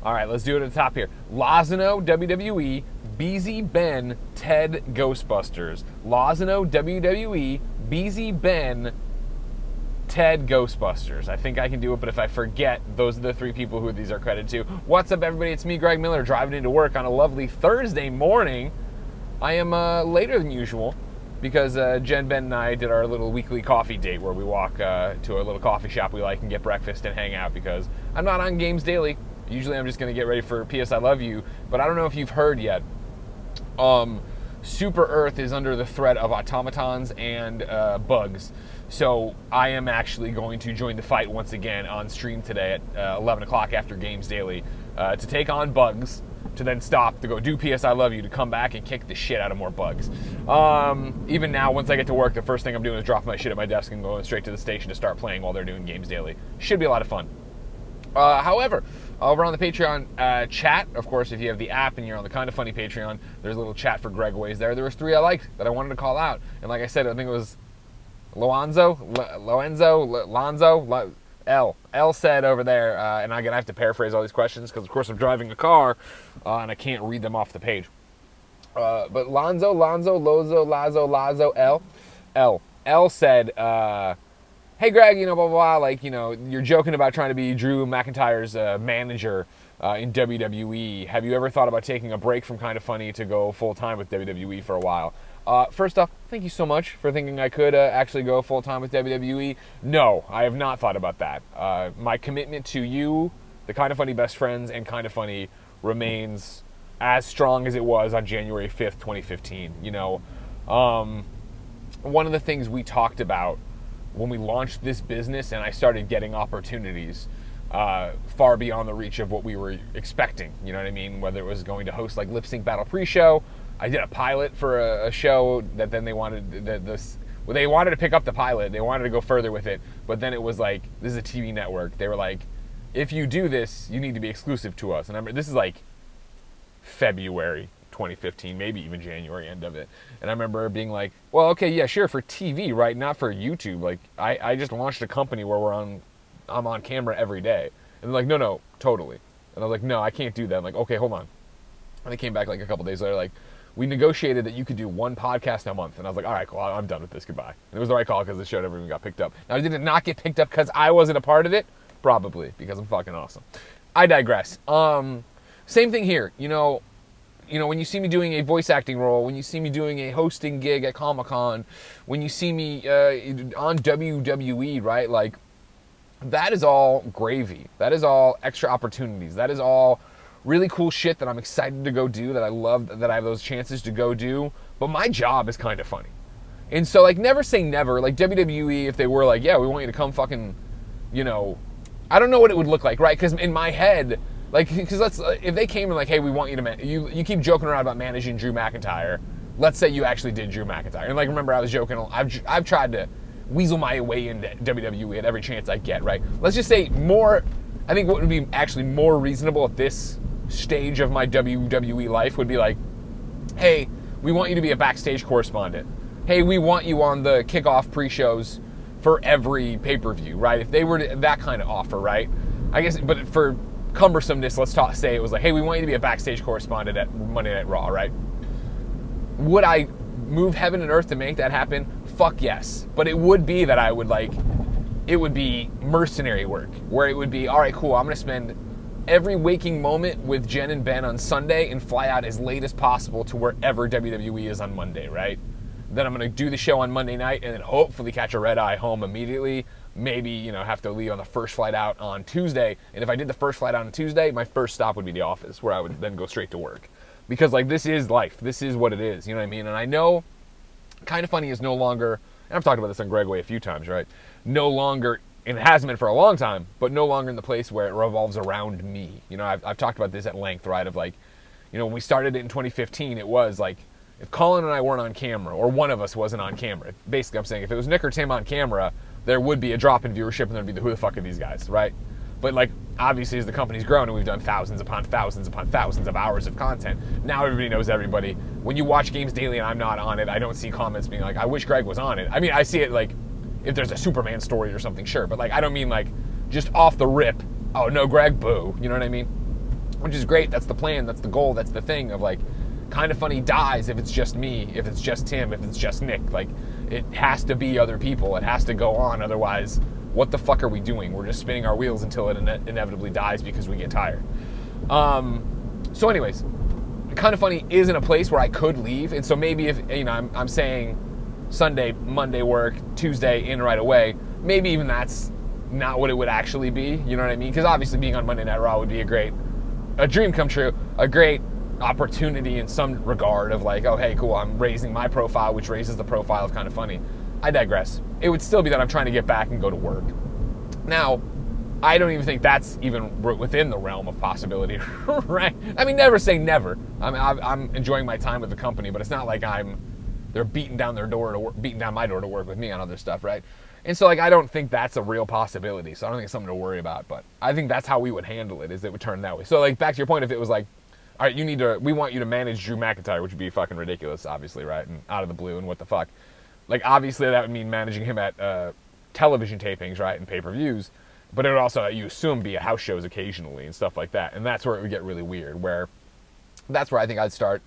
All right, let's do it at the top here. Lozano, WWE, BZ Ben, Ted, Ghostbusters. Lozano, WWE, BZ Ben, Ted, Ghostbusters. I think I can do it, but if I forget, those are the three people who these are credited to. What's up, everybody? It's me, Greg Miller, driving into work on a lovely Thursday morning. I am later than usual because Jen, Ben, and I did our little weekly coffee date where we walk to a little coffee shop we like and get breakfast and hang out because I'm not on Games Daily. Usually I'm just going to get ready for P.S. I Love You, but I don't know if you've heard yet. Super Earth is under the threat of automatons and bugs. So I am actually going to join the fight once again on stream today at 11 o'clock after Games Daily to take on bugs, to then stop, to go do P.S. I Love You, to come back and kick the shit out of more bugs. Even now, once I get to work, the first thing I'm doing is dropping my shit at my desk and going straight to the station to start playing while they're doing Games Daily. Should be a lot of fun. However, over on the Patreon chat, of course, if you have the app and you're on the Kinda Funny Patreon, there's a little chat for Greg Ways there. There was three I liked that I wanted to call out. And like I said, I think it was Loanzo, L said over there, and I'm going to have to paraphrase all these questions because, of course, I'm driving a car and I can't read them off the page. But Lonzo, Lazo, L said, hey, Greg, blah, blah, blah, like, you're joking about trying to be Drew McIntyre's manager in WWE. Have you ever thought about taking a break from Kinda Funny to go full-time with WWE for a while? First off, thank you so much for thinking I could actually go full-time with WWE. No, I have not thought about that. My commitment to you, the Kinda Funny best friends, and Kinda Funny remains as strong as it was on January 5th, 2015. One of the things we talked about when we launched this business and I started getting opportunities far beyond the reach of what we were expecting, you know what I mean? Whether it was going to host like Lip Sync Battle pre-show, I did a pilot for a show that then they wanted they wanted to pick up the pilot, they wanted to go further with it, but then it was like, this is a TV network. They were like, if you do this, you need to be exclusive to us. And this is like February 2015, maybe even January end of it. And I remember being like, well, okay, yeah, sure, for TV, right? Not for YouTube. Like, I just launched a company where I'm on camera every day. And they're like, no, totally. And I was like, no, I can't do that. I'm like, okay, hold on. And they came back like a couple days later, like, we negotiated that you could do one podcast a month. And I was like, all right, cool, I'm done with this, goodbye. And it was the right call because the show never even got picked up. Now, did it not get picked up because I wasn't a part of it? Probably, because I'm fucking awesome. I digress. Same thing here, when you see me doing a voice acting role, when you see me doing a hosting gig at Comic-Con, when you see me on WWE, right? Like, that is all gravy. That is all extra opportunities. That is all really cool shit that I'm excited to go do, that I love, that I have those chances to go do. But my job is Kinda Funny. And so, like, never say never. Like, WWE, if they were like, yeah, we want you to come fucking, I don't know what it would look like, right? Because in my head, like, because if they came and like, hey, we want you to you keep joking around about managing Drew McIntyre. Let's say you actually did Drew McIntyre, and like, remember, I was joking. I've tried to weasel my way into WWE at every chance I get, right? Let's just say more. I think what would be actually more reasonable at this stage of my WWE life would be like, hey, we want you to be a backstage correspondent. Hey, we want you on the kickoff pre-shows for every pay-per-view, right? If they were that kind of offer, right? I guess, but for cumbersomeness, let's say it was like, hey, we want you to be a backstage correspondent at Monday Night Raw, right? Would I move heaven and earth to make that happen? Fuck yes. But it would be that it would be mercenary work, where it would be, all right, cool, I'm going to spend every waking moment with Jen and Ben on Sunday and fly out as late as possible to wherever WWE is on Monday, right? Then I'm going to do the show on Monday night and then hopefully catch a red eye home immediately. Maybe, have to leave on the first flight out on Tuesday. And if I did the first flight out on Tuesday, my first stop would be the office, where I would then go straight to work. Because, like, this is life. This is what it is. You know what I mean? And I know Kinda Funny is no longer, and I've talked about this on Greg Way a few times, right? No longer, and it hasn't been for a long time, but no longer in the place where it revolves around me. I've talked about this at length, right? Of like, when we started it in 2015, it was like, if Colin and I weren't on camera, or one of us wasn't on camera, basically I'm saying if it was Nick or Tim on camera, there would be a drop in viewership and there'd be who the fuck are these guys, right? But like, obviously as the company's grown and we've done thousands upon thousands upon thousands of hours of content, now everybody knows everybody. When you watch Games Daily and I'm not on it, I don't see comments being like, I wish Greg was on it. I mean, I see it like, if there's a Superman story or something, sure. But like, I don't mean like, just off the rip, oh no, Greg, boo. You know what I mean? which is great. That's the plan. That's the goal. That's the thing of like, Kind of Funny dies if it's just me, if it's just Tim, if it's just Nick. Like, it has to be other people. It has to go on. Otherwise, what the fuck are we doing? We're just spinning our wheels until it inevitably dies because we get tired. So anyways, Kind of Funny is in a place where I could leave. And so maybe if, I'm saying Sunday, Monday work, Tuesday in right away, maybe even that's not what it would actually be. You know what I mean? Because obviously being on Monday Night Raw would be a dream come true, a great opportunity in some regard of like, oh, hey, cool, I'm raising my profile, which raises the profile of Kind of Funny. I digress. It would still be that I'm trying to get back and go to work. Now, I don't even think that's even within the realm of possibility, right? I mean, never say never. I'm enjoying my time with the company, but it's not like they're beating down my door to work with me on other stuff, right? And so, like, I don't think that's a real possibility, so I don't think it's something to worry about, but I think that's how we would handle it, is it would turn that way. So, like, back to your point, if it was like, all right, we want you to manage Drew McIntyre, which would be fucking ridiculous, obviously, right? And out of the blue, and what the fuck. Like, obviously, that would mean managing him at television tapings, right, and pay-per-views, but it would also, you assume, be at house shows occasionally and stuff like that, and that's where it would get really weird, that's where I think I'd start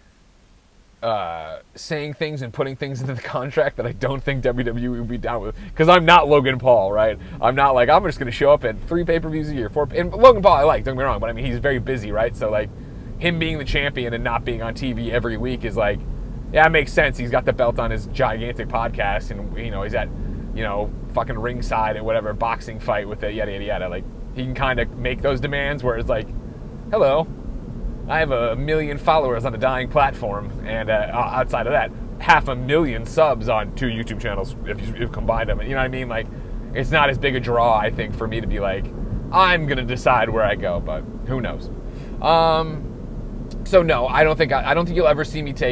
saying things and putting things into the contract that I don't think WWE would be down with. Because I'm not Logan Paul, right? I'm not like, I'm just going to show up at 3 pay-per-views a year. And Logan Paul I like, don't get me wrong, but I mean, he's very busy, right? So, like, him being the champion and not being on TV every week is like, yeah, it makes sense. He's got the belt on his gigantic podcast, and, he's at, fucking ringside at whatever boxing fight with the yada, yada, yada. Like, he can kind of make those demands where it's like, hello, I have 1 million followers on a dying platform, and outside of that, 500,000 subs on 2 YouTube channels if you combine them. You know what I mean? Like, it's not as big a draw, I think, for me to be like, I'm gonna decide where I go, but who knows? So no, I don't think you'll ever see me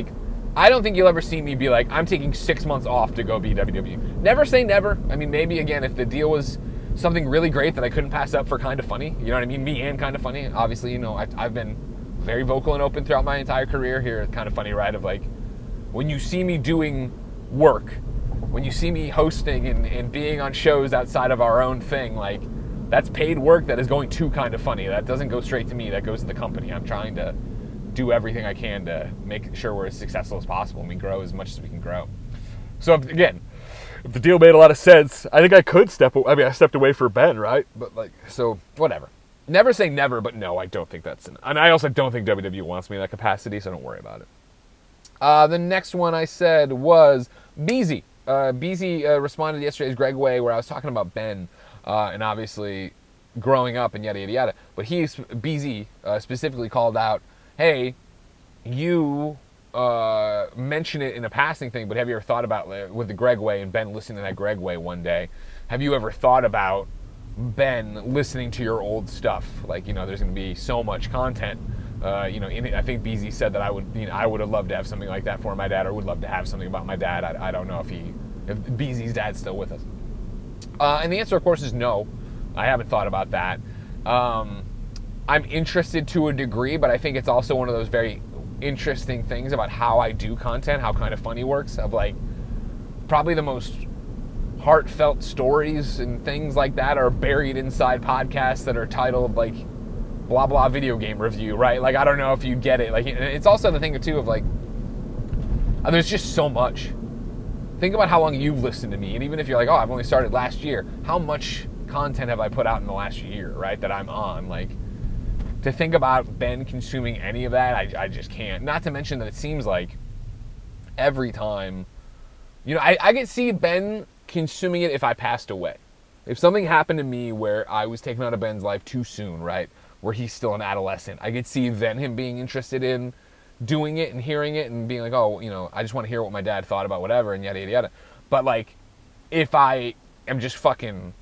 be like, I'm taking 6 months off to go be WWE. Never say never. I mean, maybe again, if the deal was something really great that I couldn't pass up for Kind of Funny, you know what I mean? Me and Kind of Funny. Obviously, I've been very vocal and open throughout my entire career here. Kind of Funny, right? Of like, when you see me doing work, when you see me hosting and being on shows outside of our own thing, like, that's paid work that is going to Kind of Funny. That doesn't go straight to me. That goes to the company. I'm trying to do everything I can to make sure we're as successful as possible and we grow as much as we can grow. So, if the deal made a lot of sense, I think I could I stepped away for Ben, right? But, like, so, whatever. Never say never, but no, I don't think that's and I also don't think WWE wants me in that capacity, so don't worry about it. The next one I said was Beezy. Beezy responded to yesterday's Greg Way, where I was talking about Ben, and obviously growing up and yada, yada, yada. But Beezy specifically called out, hey, you mention it in a passing thing, but have you ever thought about, with the Greg Way and Ben listening to that Greg Way one day, have you ever thought about Ben listening to your old stuff? Like, there's going to be so much content. I think Beezy said that I would have loved to have something like that for my dad, or would love to have something about my dad. I don't know if Beezy's dad's still with us. And the answer, of course, is no. I haven't thought about that. I'm interested to a degree, but I think it's also one of those very interesting things about how I do content, how Kind of Funny works, of like, probably the most heartfelt stories and things like that are buried inside podcasts that are titled like blah blah video game review, right? Like, I don't know if you get it. Like, it's also the thing too of like, there's just so much. Think about how long you've listened to me, and even if you're like, oh, I've only started last year, how much content have I put out in the last year, right? That I'm on. Like, to think about Ben consuming any of that, I just can't. Not to mention that it seems like every time, I could see Ben consuming it if I passed away. If something happened to me where I was taken out of Ben's life too soon, right, where he's still an adolescent, I could see then him being interested in doing it and hearing it and being like, oh, I just want to hear what my dad thought about whatever and yada, yada, yada. But, like, if I am just fucking,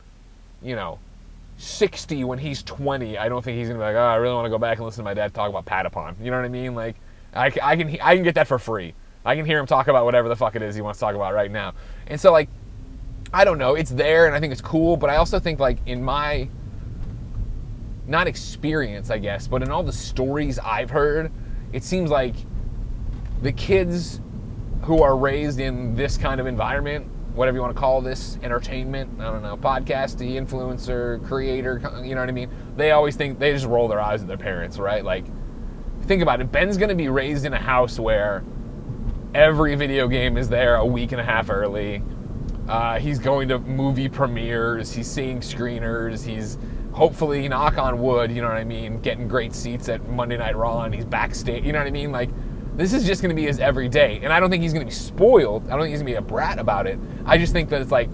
60 when he's 20, I don't think he's going to be like, oh, I really want to go back and listen to my dad talk about Patapon. You know what I mean? Like, I can get that for free. I can hear him talk about whatever the fuck it is he wants to talk about right now. And so, like, I don't know, it's there and I think it's cool, but I also think, like, in my, not experience, I guess, but in all the stories I've heard, it seems like the kids who are raised in this kind of environment, whatever you want to call this, entertainment, I don't know, podcasty, influencer, creator, you know what I mean? They always think, they just roll their eyes at their parents, right? Like, think about it. Ben's going to be raised in a house where every video game is there a week and a half early. He's going to movie premieres. He's seeing screeners. He's hopefully, knock on wood, you know what I mean, getting great seats at Monday Night Raw, and he's backstage, you know what I mean? Like, this is just going to be his everyday. And I don't think he's going to be spoiled. I don't think he's going to be a brat about it. I just think that it's like,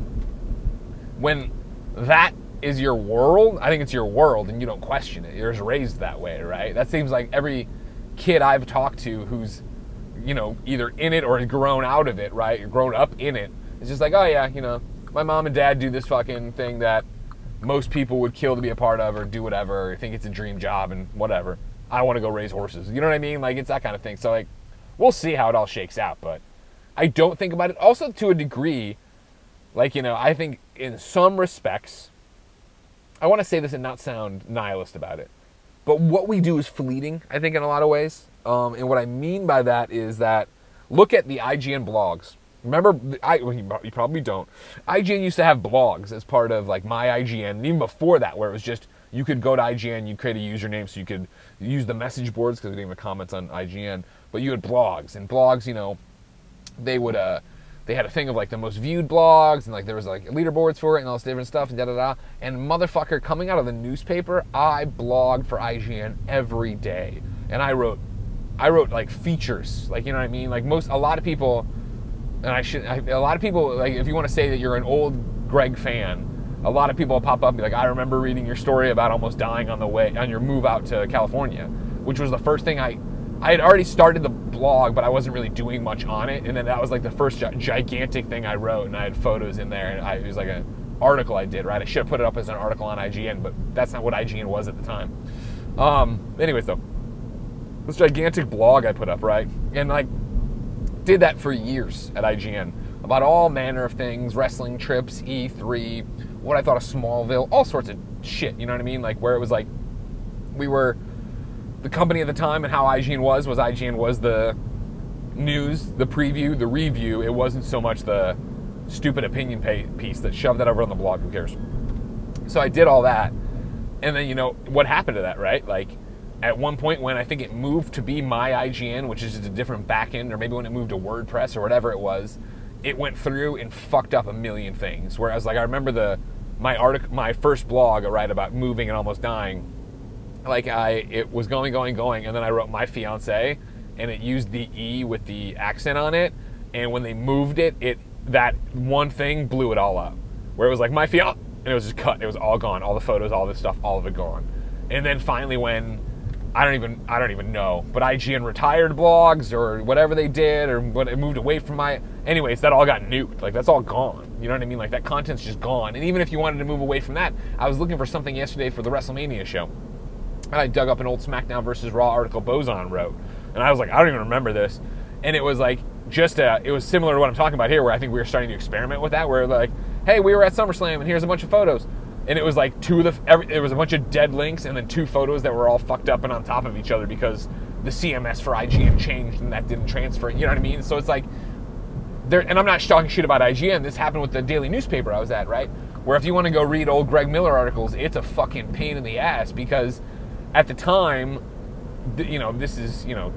when that is your world, I think it's your world, and you don't question it. You're just raised that way, right? That seems like every kid I've talked to who's, you know, either in it or has grown out of it, right? Or grown up in it. It's just like, oh yeah, you know, my mom and dad do this fucking thing that most people would kill to be a part of, or do whatever, or think it's a dream job and whatever. I want to go raise horses. You know what I mean? Like, it's that kind of thing. So, like, we'll see how it all shakes out, but I don't think about it. Also, to a degree, like, you know, I think in some respects, I want to say this and not sound nihilist about it, but what we do is fleeting, I think, in a lot of ways. And what I mean by that is that, look at the IGN blogs. Remember, you probably don't. IGN used to have blogs as part of, like, my IGN, and even before that, where it was just, you could go to IGN, you create a username so you could use the message boards, because we didn't have comments on IGN, but you had blogs. And blogs, you know, they would, they had a thing of, like, the most viewed blogs, and, like, there was, like, leaderboards for it and all this different stuff, and da-da-da. And motherfucker, coming out of the newspaper, I blogged for IGN every day. And I wrote, like, features. Like, you know what I mean? Like, a lot of people, and a lot of people, like, if you want to say that you're an old Greg fan, a lot of people will pop up and be like, I remember reading your story about almost dying on your move out to California, which was the first thing I had already started the blog, but I wasn't really doing much on it. And then that was like the first gigantic thing I wrote, and I had photos in there, and it was like an article I did, right? I should have put it up as an article on IGN, but that's not what IGN was at the time. Anyways, though, this gigantic blog I put up, right? And, like, did that for years at IGN about all manner of things, wrestling trips, E3, what I thought of Smallville, all sorts of shit, you know what I mean? Like, where it was like, we were the company at the time, and how IGN was the news, the preview, the review. It wasn't so much the stupid opinion piece that shoved that over on the blog. Who cares? So I did all that, and then, you know, what happened to that, right? Like, at one point when I think it moved to be my IGN, which is just a different backend, or maybe when it moved to WordPress or whatever it was, it went through and fucked up a million things. Whereas, like, I remember my first blog, right, about moving and almost dying, like, it was going, and then I wrote my fiance, and it used the E with the accent on it, and when they moved it, that one thing blew it all up. Where it was like, my fiance, and it was just cut, it was all gone, all the photos, all this stuff, all of it gone. And then finally when, I don't even know, but IGN retired blogs or whatever they did, or when it moved away from anyways, that all got nuked. Like, that's all gone. You know what I mean? Like, that content's just gone. And even if you wanted to move away from that, I was looking for something yesterday for the WrestleMania show, and I dug up an old SmackDown versus Raw article Bozon wrote, and I was like, I don't even remember this. And it was like, it was similar to what I'm talking about here, where I think we were starting to experiment with that, where, like, hey, we were at SummerSlam, and here's a bunch of photos. And it was like it was a bunch of dead links, and then 2 photos that were all fucked up and on top of each other because the CMS for IGN changed and that didn't transfer. You know what I mean? So it's like, and I'm not talking shit about IGN. This happened with the daily newspaper I was at, right? Where if you want to go read old Greg Miller articles, it's a fucking pain in the ass, because at the time, you know, this is, you know,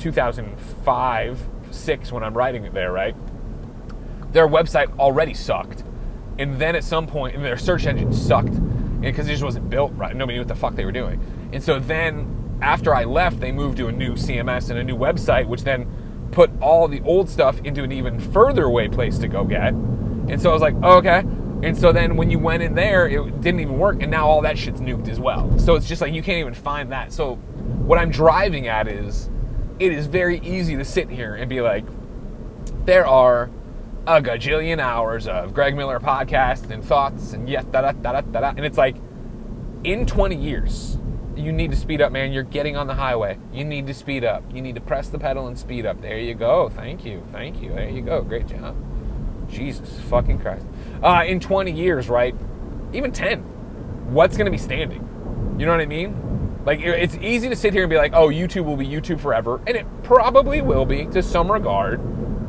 2005, 6 when I'm writing it there, right? Their website already sucked. And then at some point, and their search engine sucked, because it just wasn't built right. Nobody knew what the fuck they were doing. And so then, after I left, they moved to a new CMS and a new website, which then put all the old stuff into an even further away place to go get. And so I was like, oh, okay. And so then when you went in there, it didn't even work, and now all that shit's nuked as well. So it's just like, you can't even find that. So what I'm driving at is, it is very easy to sit here and be like, there are a gajillion hours of Greg Miller podcasts and thoughts and da-da-da-da-da-da. And it's like, in 20 years, you need to speed up, man. You're getting on the highway. You need to speed up. You need to press the pedal and speed up. There you go. Thank you. There you go. Great job. Jesus fucking Christ. In 20 years, right? Even 10. What's going to be standing? You know what I mean? Like, it's easy to sit here and be like, oh, YouTube will be YouTube forever. And it probably will be, to some regard.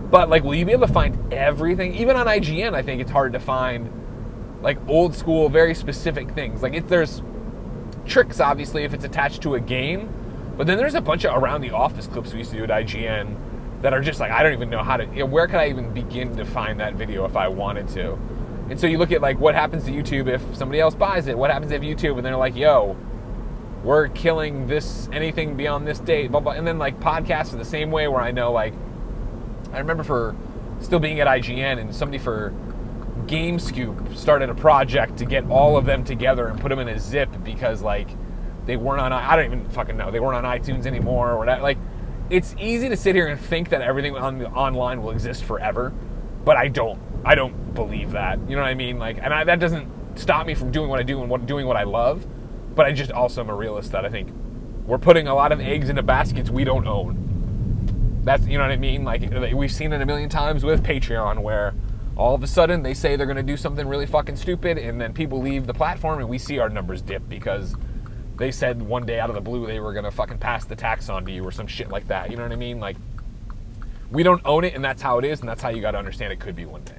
But, like, will you be able to find everything? Even on IGN, I think it's hard to find, like, old school, very specific things. Like, there's tricks, obviously, if it's attached to a game. But then there's a bunch of Around the Office clips we used to do at IGN that are just like, I don't even know how to, where could I even begin to find that video if I wanted to? And so you look at, like, what happens to YouTube if somebody else buys it? What happens if YouTube, and they're like, yo, we're killing this, anything beyond this date, blah, blah. And then, like, podcasts are the same way, where I know, like, I remember for still being at IGN, and somebody for GameScoop started a project to get all of them together and put them in a zip because, like, they weren't on, I don't even fucking know, they weren't on iTunes anymore or whatever. Like, it's easy to sit here and think that everything online will exist forever, but I don't believe that. You know what I mean? Like, and that doesn't stop me from doing what I do and doing what I love, but I just also am a realist that I think we're putting a lot of eggs into baskets we don't own. That's, you know what I mean? Like, we've seen it a million times with Patreon, where all of a sudden they say they're going to do something really fucking stupid, and then people leave the platform and we see our numbers dip because they said one day out of the blue they were going to fucking pass the tax on to you or some shit like that. You know what I mean? Like, we don't own it, and that's how it is, and that's how you got to understand it could be one day.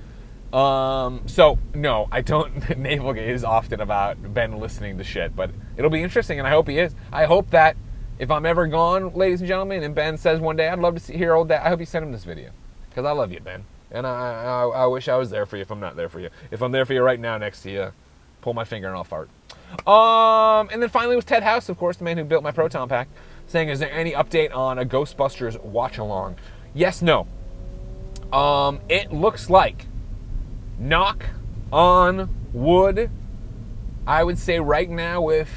So, no, I don't navel-gaze is often about Ben listening to shit, but it'll be interesting, and I hope he is. I hope that if I'm ever gone, ladies and gentlemen, and Ben says one day, I'd love to hear old dad, I hope you send him this video, because I love you, Ben. And I wish I was there for you if I'm not there for you. If I'm there for you right now next to you, pull my finger and I'll fart. And then finally was Ted House, of course, the man who built my Proton Pack, saying, is there any update on a Ghostbusters watch-along? Yes, no. It looks like, knock on wood, I would say right now with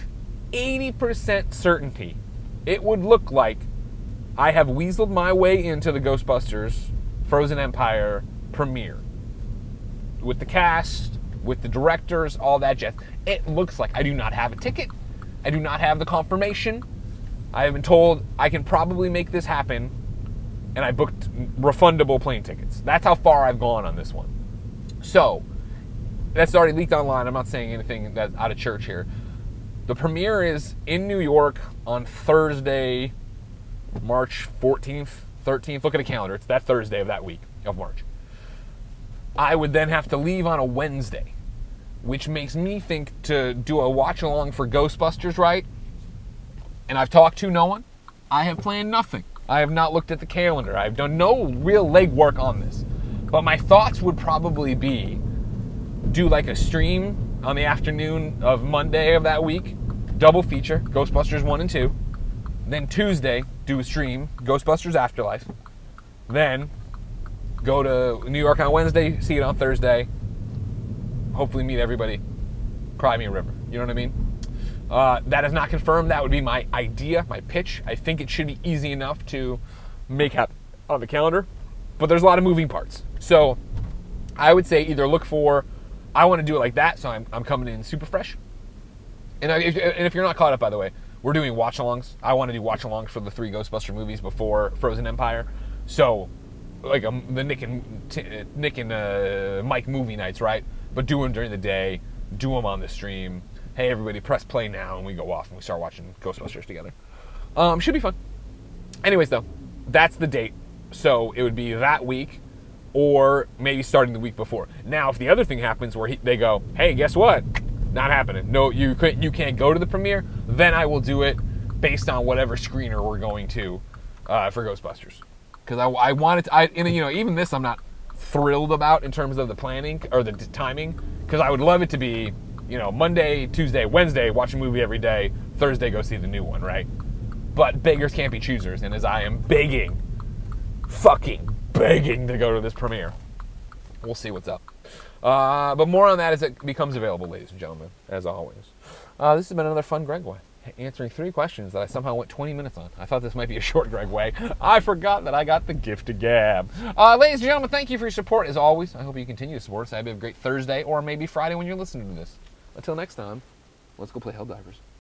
80% certainty, it would look like I have weaseled my way into the Ghostbusters Frozen Empire premiere. With the cast, with the directors, all that jazz. It looks like I do not have a ticket. I do not have the confirmation. I have been told I can probably make this happen, and I booked refundable plane tickets. That's how far I've gone on this one. So, that's already leaked online. I'm not saying anything that's out of church here. The premiere is in New York on Thursday, March 14th, 13th. Look at the calendar. It's that Thursday of that week of March. I would then have to leave on a Wednesday, which makes me think to do a watch-along for Ghostbusters, right? And I've talked to no one. I have planned nothing. I have not looked at the calendar. I've done no real legwork on this. But my thoughts would probably be do like a stream on the afternoon of Monday of that week, double feature, Ghostbusters 1 and 2. Then Tuesday, do a stream, Ghostbusters Afterlife. Then go to New York on Wednesday, see it on Thursday. Hopefully meet everybody. Cry me a river. You know what I mean? That is not confirmed. That would be my idea, my pitch. I think it should be easy enough to make happen on the calendar. But there's a lot of moving parts. So I would say either look for, I want to do it like that, so I'm coming in super fresh. And if you're not caught up, by the way, we're doing watch-alongs. I want to do watch-alongs for the 3 Ghostbuster movies before Frozen Empire. So, like the Nick and Mike movie nights, right? But do them during the day. Do them on the stream. Hey, everybody, press play now, and we go off and we start watching Ghostbusters together. Should be fun. Anyways, though, that's the date. So it would be that week, or maybe starting the week before. Now, if the other thing happens where they go, hey, guess what? Not happening. No, you can't go to the premiere. Then I will do it based on whatever screener we're going to for Ghostbusters. Because I want it. Even this I'm not thrilled about in terms of the planning or the timing. Because I would love it to be, Monday, Tuesday, Wednesday, watch a movie every day. Thursday, go see the new one, right? But beggars can't be choosers, and as I am fucking begging to go to this premiere, we'll see what's up. But more on that as it becomes available, ladies and gentlemen, as always. This has been another fun Greg Way, answering 3 questions that I somehow went 20 minutes on. I thought this might be a short Greg Way. I forgot that I got the gift of gab. Ladies and gentlemen, thank you for your support, as always. I hope you continue to support us. I hope you have a great Thursday, or maybe Friday when you're listening to this. Until next time, let's go play Helldivers.